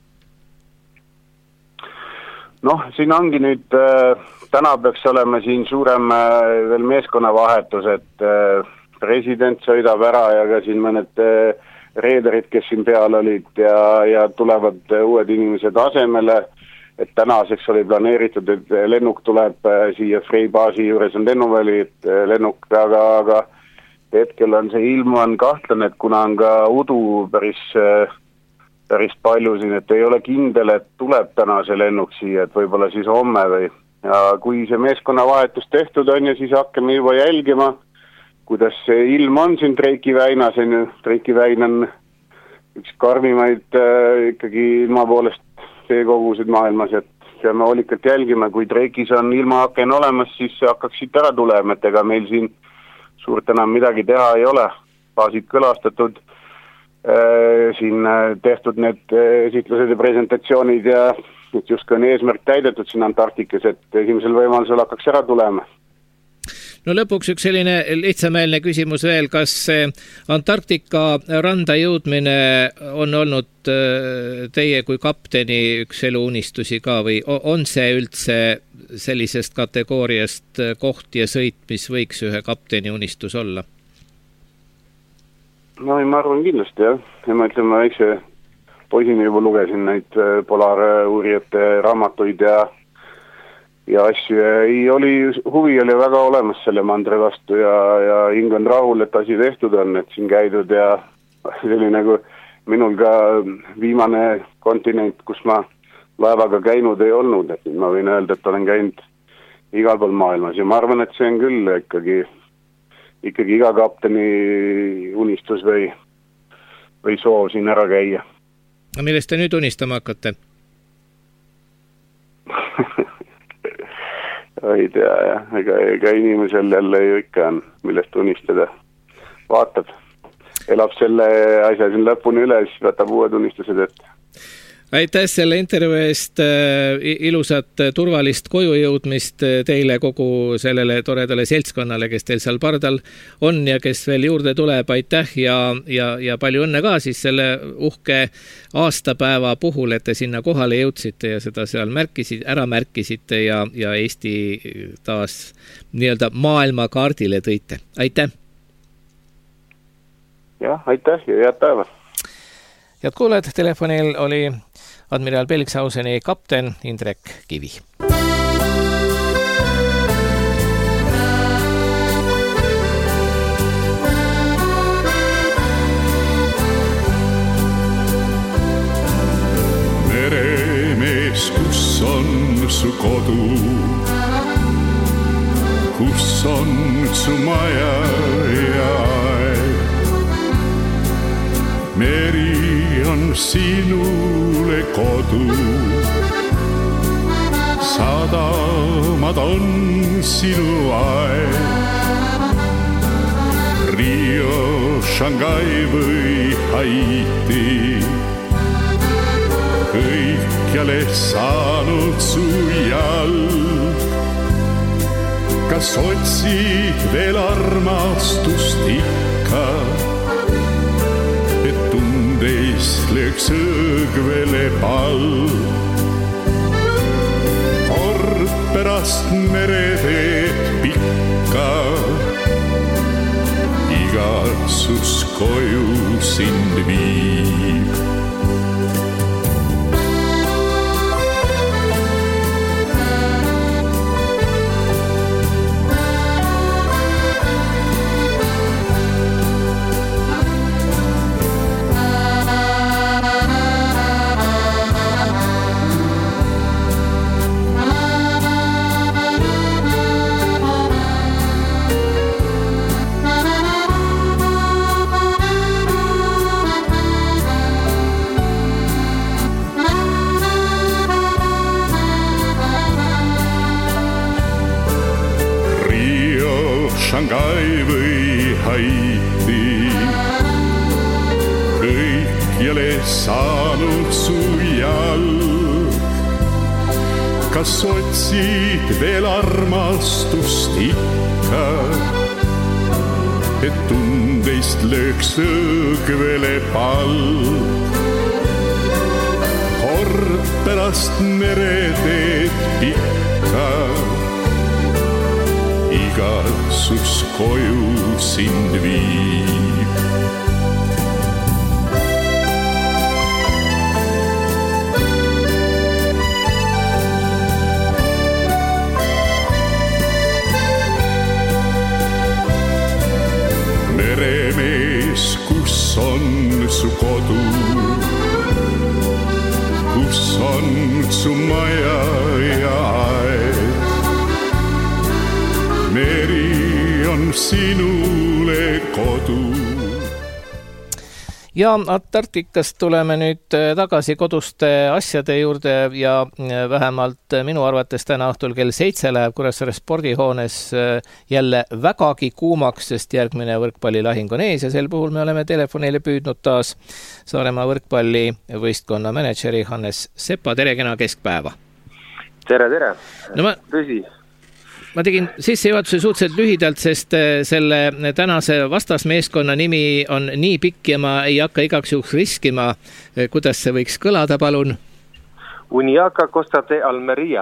Noh, siin ongi nüüd, äh, täna peaks olema siin suurem äh, veel meeskonnavahetus, et äh, president sõidab ära ja ka siin mõned äh, reederid, kes siin peal olid ja, ja tulevad äh, uued inimesed asemele. Et tänaseks oli planeeritud, et lennuk tuleb äh, siia Freibaasi juures on lennuväli, et äh, lennuk, aga, aga hetkel on see ilm on kahtlane, et kuna on ka udu päris, äh, päris palju siin, et ei ole kindel, et tuleb täna see lennuk siia, et võib-olla siis homme või. Ja kui see meeskonnavahetus tehtud on ja siis hakkame juba jälgima, kuidas see ilm on siin Treiki väinas, Treiki väin on üks karmimaid äh, ikkagi ilma poolest seekogusid maailmas, et peame hoolikalt jälgima, kui Treikis on ilmaaken olemas, siis hakkaks siit ära tulema, et ega meil siin suurt enam midagi teha ei ole. Baasid kõlastatud, äh, siin tehtud need esitlused ja presentatsioonid ja et just on eesmärk täidetud siin Antarktikas, et esimesel võimalusel hakkaks ära tulema. No lõpuks üks selline lihtsameelne küsimus veel, kas Antarktika randa jõudmine on olnud teie kui kapteni üks eluunistusi ka või on see üldse sellisest kategooriast koht ja sõit, mis võiks ühe kapteni unistus olla? No ma arvan kindlasti jah, ja ma ütlen, ma väikse poisini juba lugesin neid polaaruurijate raamatuid ja ja asju ei oli, huvi oli väga olemas selle mandri vastu ja, ja hing on rahul, et asi tehtud on, et siin käidud ja see oli nagu minul ka viimane kontinent, kus ma laevaga käinud ei olnud, et ma võin öelda, et olen käinud igal pool maailmas ja ma arvan, et see on küll ikkagi, ikkagi iga kapteni unistus või, või soov siin ära käia. Millest te nüüd unistama hakkate? ei tea, jah. Ega, ega inimesel jälle ju ikka on, millest unistada. Vaatab. Elab selle asja siin lõpuni üle, siis võtab uued unistused ette. Aitäh selle intervjuu eest, ilusat turvalist koju jõudmist teile kogu sellele toredale seltskonnale, kes teil seal pardal on ja kes veel juurde tuleb. Aitäh ja, ja, ja palju õnne ka siis selle uhke aastapäeva puhul, et te sinna kohale jõudsite ja seda seal märkisid, ära märkisite ja, ja Eesti taas nii-öelda maailmakaardile tõite. Aitäh! Jah, aitäh ja head päeva! Head kuuled, telefonil oli admiral Belixhauseni kapten Indrek Kivi. Meremees, kus on su kodu? Kus on su maja ja aeg? Meri on sinule kodu, sadamad on sinu aeg. Rio, Shanghai või Haiti, kõikjale saanud su jalg. Kas otsid veel armastust ikka? Teist lööks õgvele pall. Kord pärast mereteed pikka, igatsus koju sind viib. Shanghai või Haiti. Kõikjale saanud su jalg. Kas otsid veel armastust ikka, et tundeist lööks õgvele palk? Kord pärast mereteed pikka igatsus koju sind viib. Meremees, kus on su kodu? Kus on su maja ja aed? Meri on sinule kodu. Ja Antarktikast tuleme nüüd tagasi koduste asjade juurde ja vähemalt minu arvates täna õhtul kell seitse läheb Kuressaare spordihoones jälle vägagi kuumaks, sest järgmine võrkpallilahing on ees ja sel puhul me oleme telefonile püüdnud taas Saaremaa võrkpalli võistkonna mänedžeri Hannes Sepa. Tere, kena keskpäeva! Tere, tere! No ma... Tõsi! Ma tegin sissejuhatuse suhteliselt lühidalt, sest selle tänase vastasmeeskonna nimi on nii pikk ja ma ei hakka igaks juhuks riskima. Kuidas see võiks kõlada, palun? Uniaca Costa de Almeria.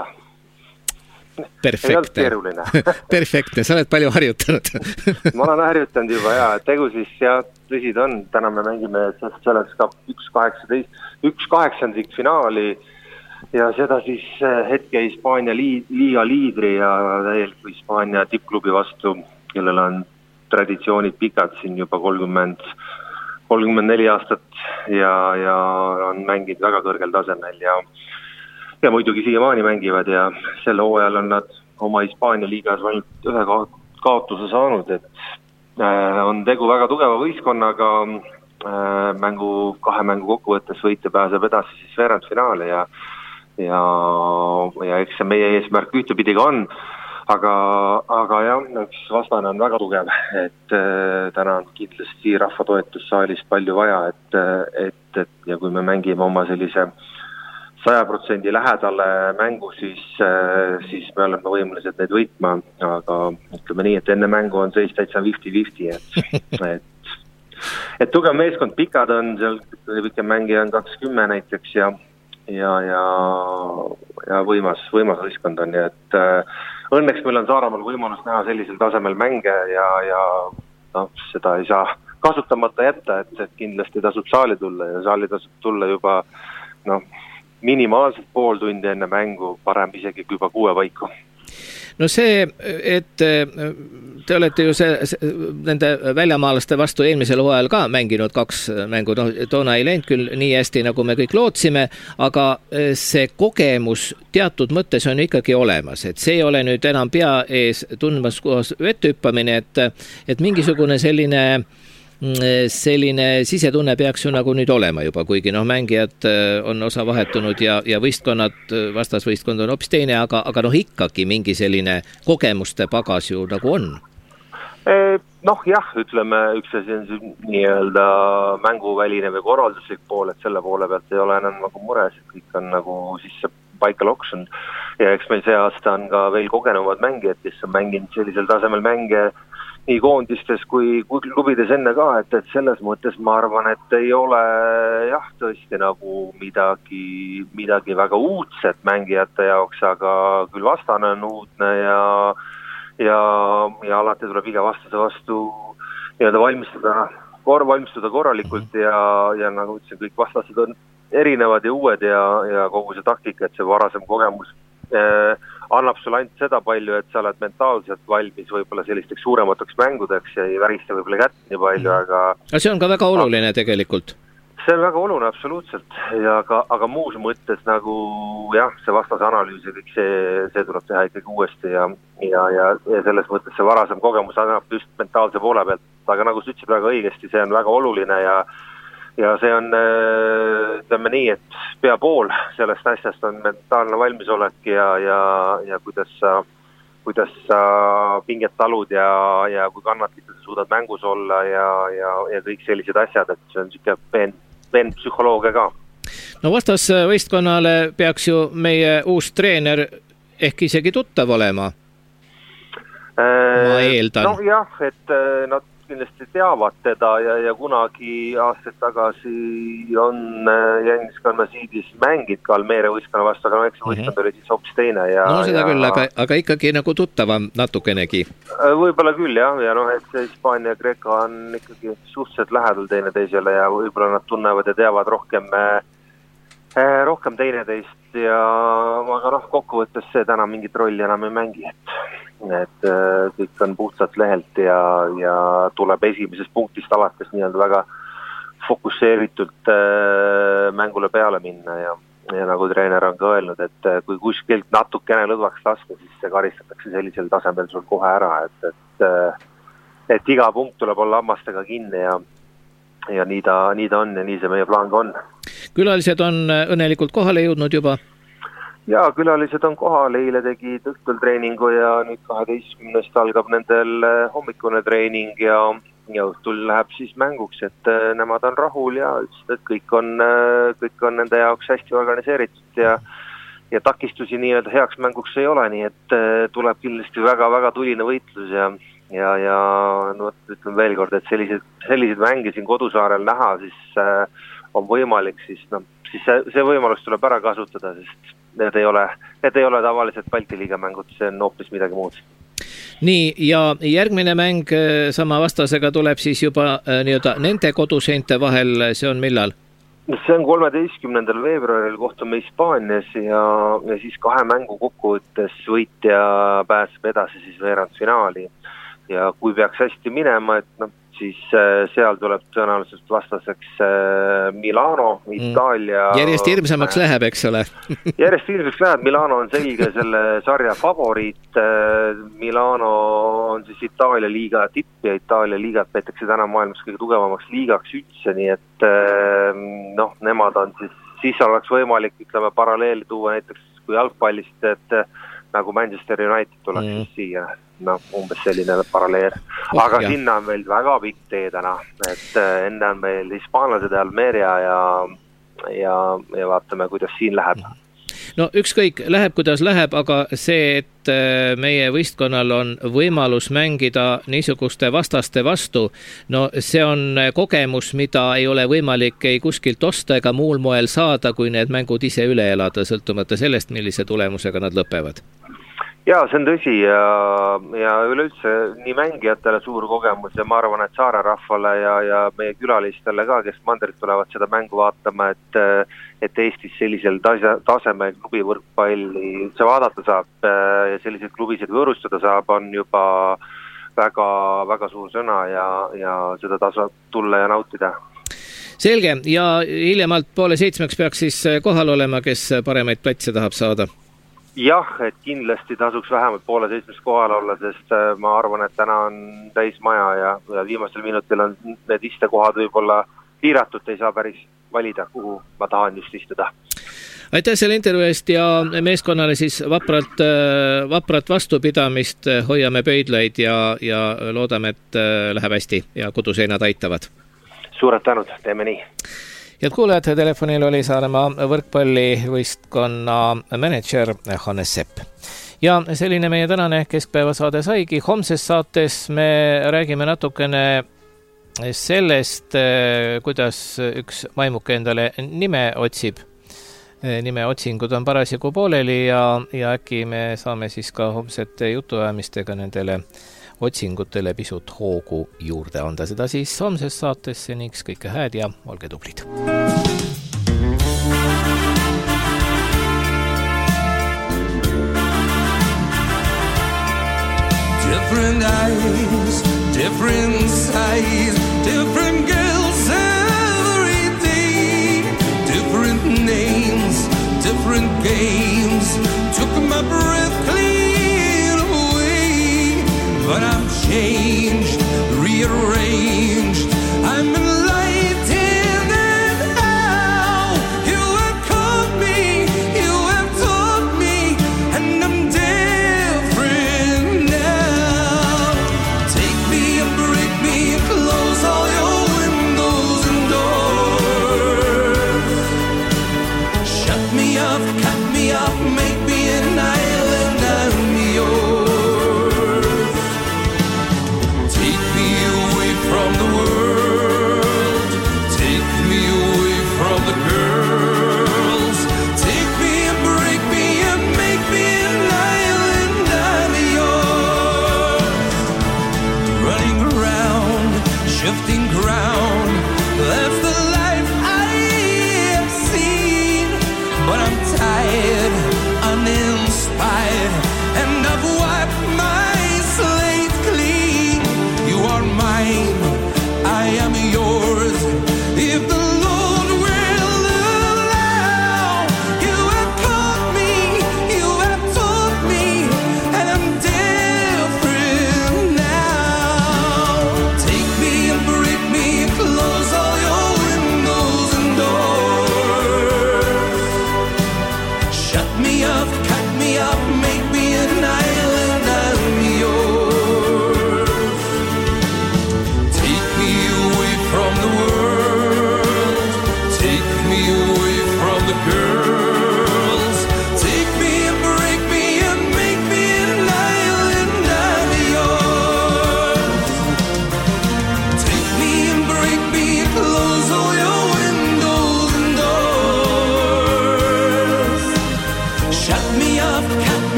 Perfektne. Perfektne, sa oled palju harjutanud. Ma olen harjutanud juba, ja tegu siis ja tõsid on. Täna me mängime selleks ka üks kaheksateist, üks kaheksandik finaali. Ja seda siis hetke Hispaania liiga liidri ja täieliku Hispaania tippklubi vastu, kellel on traditsioonid pikad siin juba kolmkümmend, kolmkümmend neli aastat ja, ja on mänginud väga kõrgel tasemel ja, ja muidugi siiamaani mängivad ja selle hooajal on nad oma Hispaania liigas ainult ühe kaotuse saanud, et äh, on tegu väga tugeva võistkonnaga, äh, mängu, kahe mängu kokkuvõttes võitja pääseb edasi siis veerandfinaali ja ja, ja eks see meie eesmärk ühtepidi ka on, aga, aga jah, üks vastane on väga tugev, et äh, täna on kindlasti rahva toetus saalis palju vaja, et, et, et ja kui me mängime oma sellise saja protsendi lähedale mängu, siis, äh, siis me oleme võimelised neid võitma, aga ütleme nii, et enne mängu on seis täitsa viiskümmend viiskümmend, et, et, et tugev meeskond, pikad on, seal pikem mängija on kakskümmend näiteks ja ja, ja, ja võimas, võimas võistkond on, nii et äh, õnneks meil on Saaremaal võimalus näha sellisel tasemel mänge ja, ja no, seda ei saa kasutamata jätta, et, et kindlasti tasub saali tulla ja saali tasub tulla juba no, minimaalselt pool tundi enne mängu, parem isegi juba kuue paiku. No see, et te olete ju see, see, nende väljamaalaste vastu eelmisel hooajal ka mänginud kaks mängu, no, toona ei läinud küll nii hästi, nagu me kõik lootsime, aga see kogemus teatud mõttes on ikkagi olemas, et see ei ole nüüd enam pea ees tundmas kohas vettüppamine, et, et mingisugune selline selline sisetunne peaks ju nagu nüüd olema juba, kuigi noh, mängijad on osa vahetunud ja, ja võistkonnad, vastasvõistkond on hoopis teine, aga, aga noh, ikkagi mingi selline kogemuste pagas ju nagu on. Noh jah, ütleme, üks asi on see nii-öelda mänguväline või korralduslik pool, et selle poole pealt ei ole enam nagu mures, kõik on nagu siis see paika loksunud ja eks meil see aasta on ka veel kogenumad mängijad, kes on mänginud sellisel tasemel mänge nii koondistes kui klubides enne ka, et, et selles mõttes ma arvan, et ei ole jah, tõesti nagu midagi, midagi väga uudset mängijate jaoks, aga küll vastane on uudne ja, ja, ja alati tuleb iga vastase vastu nii-öelda valmistada, kor, valmistuda korralikult ja, ja nagu ütlesin, kõik vastased on erinevad ja uued ja, ja kogu see taktika, et see varasem kogemus eh, annab sulle ainult seda palju, et sa oled mentaalselt valmis võib-olla sellisteks suuremateks mängudeks ja ei värista võib-olla kätt nii palju, aga... aga see on ka väga oluline tegelikult. See on väga oluline, absoluutselt, ja ka, aga muus mõttes nagu jah, see vastase analüüs ja kõik see, see tuleb teha ikkagi uuesti ja, ja, ja, ja selles mõttes see varasem kogemus annab just mentaalse poole pealt, aga nagu sa ütlesid väga õigesti, see on väga oluline ja ja see on, ütleme nii, et pea pool sellest asjast on mentaalne valmisolek ja, ja, ja kuidas sa kuidas sa pinget talud ja, ja kui kannatlikult sa suudad mängus olla ja, ja, ja kõik sellised asjad, et see on niisugune peen, peen psühholoogia ka. No vastas võistkonnale peaks ju meie uus treener ehk isegi tuttav olema, ma eeldan. No jah, et nad kindlasti teavad teda ja, ja kunagi aastaid tagasi on Janis Kalmasiidis mängid ka Almeeria võistkonna vastu, aga no eks see võistkond oli siis hoopis teine. Ja, no seda ja, küll, aga, aga ikkagi nagu tuttavam natukenegi. Võib-olla küll jah, ja noh, et Hispaania ja Kreeka on ikkagi suhteliselt lähedal teine teisele ja võib-olla nad tunnevad ja teavad rohkem, eh, rohkem teineteist ja aga noh, kokkuvõttes see täna mingit rolli enam ei mängi, et et kõik on puhtalt lehelt ja, ja tuleb esimesest punktist alates nii-öelda väga fokusseeritult mängule peale minna ja, ja nagu treener on ka öelnud, et kui kuskilt natukene lõdvaks lasta, siis see karistatakse sellisel tasemel sul kohe ära, et, et, et iga punkt tuleb olla hammastega kinni ja, ja nii ta, nii ta on ja nii see meie plaan ka on. Külalised on õnnelikult kohale jõudnud juba? Ja külalised on kohal, eile tegi õhtul treeningu ja nüüd kaheteistkümnest algab nendel hommikune treening ja, ja õhtul läheb siis mänguks, et nemad on rahul ja et kõik on, kõik on nende jaoks hästi organiseeritud ja, ja takistusi nii-öelda heaks mänguks ei ole, nii et tuleb kindlasti väga-väga tuline võitlus ja, ja, ja no, ütlen veel kord, et sellised, sellised mänge siin kodusaarel näha, siis on võimalik, siis, no, siis see, see võimalus tuleb ära kasutada, sest need ei ole, need ei ole tavaliselt Balti liiga mängud, see on hoopis midagi muud. Nii, ja järgmine mäng sama vastasega tuleb siis juba nii-öelda nende koduseinte vahel, see on millal? See on kolmeteistkümnendal veebruaril, kohtume Hispaanias ja, ja siis kahe mängu kokkuvõttes võitja pääseb edasi siis veerandfinaali ja kui peaks hästi minema, et noh, siis seal tuleb tõenäoliselt vastaseks Milano, Itaalia. Järjest hirmsamaks läheb, eks ole? Järjest hirmsamaks läheb, Milano on selge selle sarja favoriit, Milano on siis Itaalia liiga tipp ja Itaalia liigat peetakse täna maailmas kõige tugevamaks liigaks üldse, nii et noh, nemad on siis, siis oleks võimalik, ütleme, paralleeli tuua näiteks kui jalgpallist, et nagu Manchester United tuleks mm. siia. No, umbes selline paralleer. Aga oh, sinna on veel väga pikk tee täna, et enne on meil hispaanlased ja Almeeria ja, ja, ja vaatame, kuidas siin läheb. No ükskõik, läheb kuidas läheb, aga see, et meie võistkonnal on võimalus mängida niisuguste vastaste vastu, no see on kogemus, mida ei ole võimalik ei kuskilt osta ega muul moel saada, kui need mängud ise üle elada, sõltumata sellest, millise tulemusega nad lõpevad. Jaa, see on tõsi ja, ja üleüldse nii mängijatele suur kogemus ja ma arvan, et saare rahvale ja, ja meie külalistele ka, kes mandrilt tulevad seda mängu vaatama, et, et Eestis sellisel tase, taseme klubivõrkpalli üldse vaadata saab ja selliseid klubisid võõrustada saab, on juba väga, väga suur sõna ja, ja seda tasub tulla ja nautida. Selge, ja hiljemalt poole seitsmeks peaks siis kohal olema, kes paremaid platse tahab saada? Jah, et kindlasti tasuks vähemalt poole seitsmest kohal olla, sest ma arvan, et täna on täis maja ja, ja viimasel minutil on need istekohad võib-olla piiratud, ei saa päris valida, kuhu ma tahan just istuda. Aitäh selle intervjuu eest ja meeskonnale siis vapralt, vaprat vastupidamist, hoiame pöidlaid ja, ja loodame, et läheb hästi ja koduseinad aitavad. Suured tänud, teeme nii. Head kuulajad, telefonil oli Saaremaa võrkpallivõistkonna manager Hannes Sepp. Ja selline meie tänane keskpäevasaade saigi. Homses saates me räägime natukene sellest, kuidas üks maimuke endale nime otsib. Nime otsingud on parasjagu pooleli ja, ja äkki me saame siis ka homsete jutuajamistega nendele otsingutele pisut hoogu juurde anda. Seda siis homses saates, seniks kõike hääd ja olge tublid. Different eyes, different size, different girls every day, different names, different games, took my breath clean away. But I'm changed, rearranged, I'm enlightened and now you have caught me, you have taught me, and I'm different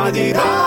la-di-da.